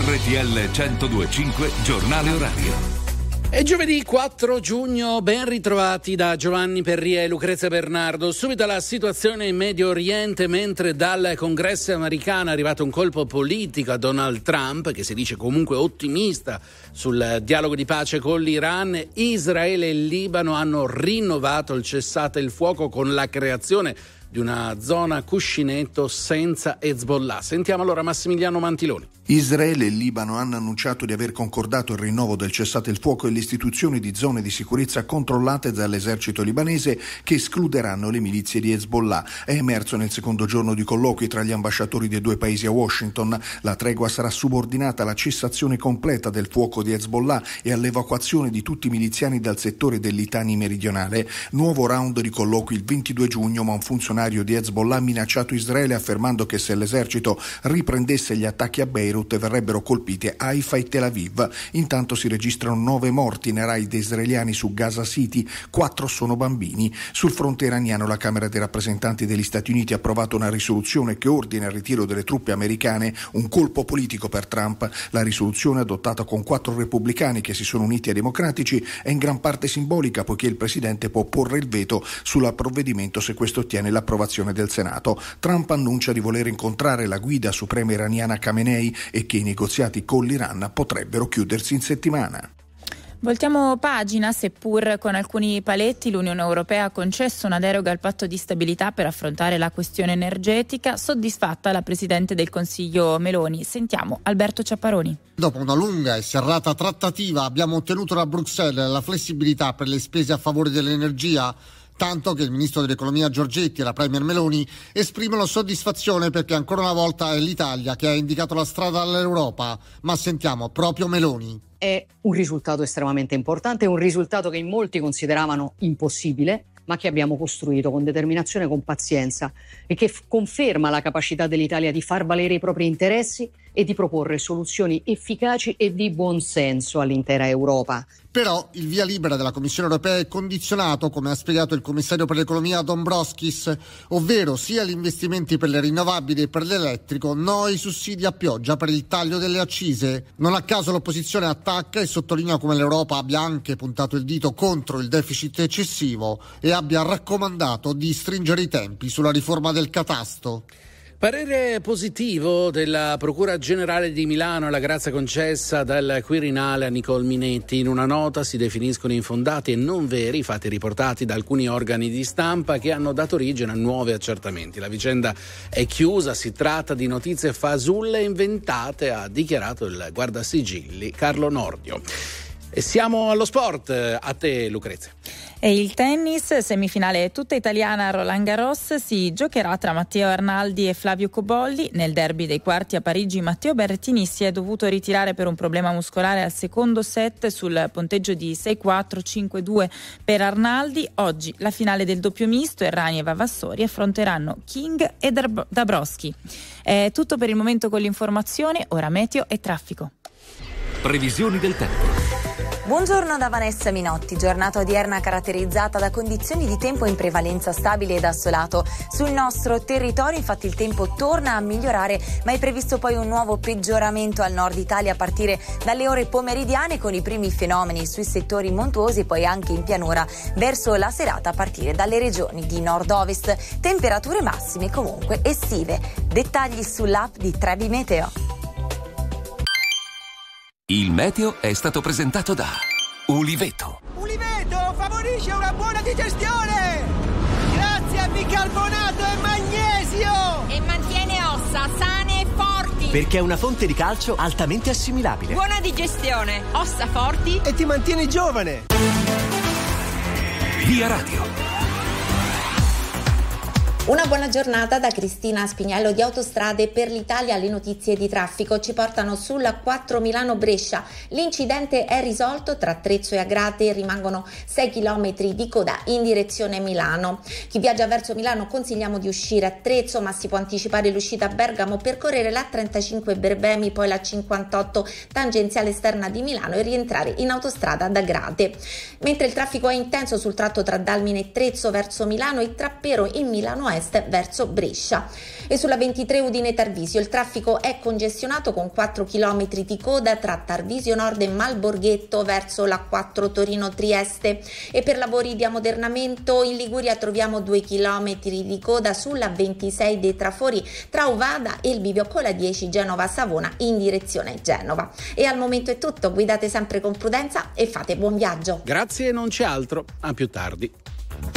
RTL 102.5 Giornale Orario. È giovedì 4 giugno, ben ritrovati da Giovanni Perria e Lucrezia Bernardo. Subito la situazione in Medio Oriente, mentre dal Congresso americano è arrivato un colpo politico a Donald Trump, che si dice comunque ottimista sul dialogo di pace con l'Iran. Israele e il Libano hanno rinnovato il cessate il fuoco con la creazione di una zona cuscinetto senza Hezbollah. Sentiamo allora Massimiliano Mantiloni. Israele e il Libano hanno annunciato di aver concordato il rinnovo del cessate il fuoco e l'istituzione di zone di sicurezza controllate dall'esercito libanese che escluderanno le milizie di Hezbollah. È emerso nel secondo giorno di colloqui tra gli ambasciatori dei due paesi a Washington. La tregua sarà subordinata alla cessazione completa del fuoco di Hezbollah e all'evacuazione di tutti i miliziani dal settore del Litani meridionale. Nuovo round di colloqui il 22 giugno, ma un funzionario di Hezbollah ha minacciato Israele affermando che se l'esercito riprendesse gli attacchi a Beirut verrebbero colpite Haifa e Tel Aviv. Intanto si registrano 9 morti nei raid israeliani su Gaza City, 4 sono bambini. Sul fronte iraniano la Camera dei rappresentanti degli Stati Uniti ha approvato una risoluzione che ordina il ritiro delle truppe americane, un colpo politico per Trump. La risoluzione, adottata con 4 repubblicani che si sono uniti ai democratici, è in gran parte simbolica, poiché il presidente può porre il veto sul provvedimento se questo ottiene l'approvazione del Senato. Trump annuncia di voler incontrare la guida suprema iraniana Khamenei e che i negoziati con l'Iran potrebbero chiudersi in settimana. Voltiamo pagina, seppur con alcuni paletti. L'Unione Europea ha concesso una deroga al patto di stabilità per affrontare la questione energetica. Soddisfatta la Presidente del Consiglio Meloni. Sentiamo Alberto Ciapparoni. Dopo una lunga e serrata trattativa abbiamo ottenuto da Bruxelles la flessibilità per le spese a favore dell'energia, tanto che il ministro dell'economia Giorgetti e la premier Meloni esprimono soddisfazione perché ancora una volta è l'Italia che ha indicato la strada all'Europa. Ma sentiamo proprio Meloni. È un risultato estremamente importante, un risultato che in molti consideravano impossibile, ma che abbiamo costruito con determinazione e con pazienza e che conferma la capacità dell'Italia di far valere i propri interessi e di proporre soluzioni efficaci e di buon senso all'intera Europa. Però il via libera della Commissione europea è condizionato, come ha spiegato il commissario per l'economia Dombrovskis, ovvero sia gli investimenti per le rinnovabili e per l'elettrico, no i sussidi a pioggia per il taglio delle accise. Non a caso l'opposizione attacca e sottolinea come l'Europa abbia anche puntato il dito contro il deficit eccessivo e abbia raccomandato di stringere i tempi sulla riforma del catasto. Parere positivo della Procura Generale di Milano alla grazia concessa dal Quirinale a Nicole Minetti. In una nota si definiscono infondati e non veri i fatti riportati da alcuni organi di stampa che hanno dato origine a nuovi accertamenti. La vicenda è chiusa, si tratta di notizie fasulle e inventate, ha dichiarato il guardasigilli Carlo Nordio. E siamo allo sport, a te Lucrezia. E il tennis, semifinale tutta italiana a Roland Garros, si giocherà tra Matteo Arnaldi e Flavio Cobolli. Nel derby dei quarti a Parigi Matteo Berrettini si è dovuto ritirare per un problema muscolare al secondo set sul punteggio di 6-4, 5-2 per Arnaldi. Oggi la finale del doppio misto, Errani e Vavassori affronteranno King e Dabrowski. È tutto per il momento con l'informazione, ora meteo e traffico. Previsioni del tempo. Buongiorno da Vanessa Minotti, giornata odierna caratterizzata da condizioni di tempo in prevalenza stabile ed assolato. Sul nostro territorio infatti il tempo torna a migliorare, ma è previsto poi un nuovo peggioramento al nord Italia a partire dalle ore pomeridiane, con i primi fenomeni sui settori montuosi e poi anche in pianura verso la serata a partire dalle regioni di nord-ovest. Temperature massime comunque estive. Dettagli sull'app di Trebi Meteo. Il meteo è stato presentato da Uliveto. Uliveto favorisce una buona digestione grazie a bicarbonato e magnesio e mantiene ossa sane e forti perché è una fonte di calcio altamente assimilabile. Buona digestione, ossa forti e ti mantiene giovane. Via Radio. Una buona giornata da Cristina Spiniello di Autostrade per l'Italia. Le notizie di traffico ci portano sulla 4 Milano-Brescia. L'incidente è risolto, tra Trezzo e Agrate rimangono 6 km di coda in direzione Milano. Chi viaggia verso Milano consigliamo di uscire a Trezzo, ma si può anticipare l'uscita a Bergamo, percorrere la 35 Berbemi, poi la 58 tangenziale esterna di Milano e rientrare in autostrada ad Agrate. Mentre il traffico è intenso sul tratto tra Dalmine e Trezzo verso Milano e tra Pero in Milano est verso Brescia. E sulla 23 Udine-Tarvisio il traffico è congestionato con 4 km di coda tra Tarvisio Nord e Malborghetto verso la 4 Torino-Trieste. E per lavori di ammodernamento in Liguria troviamo 2 km di coda sulla 26 dei Trafori tra Ovada e il bivio con la 10 Genova-Savona in direzione Genova. E al momento è tutto, guidate sempre con prudenza e fate buon viaggio. Grazie, non c'è altro, a più tardi.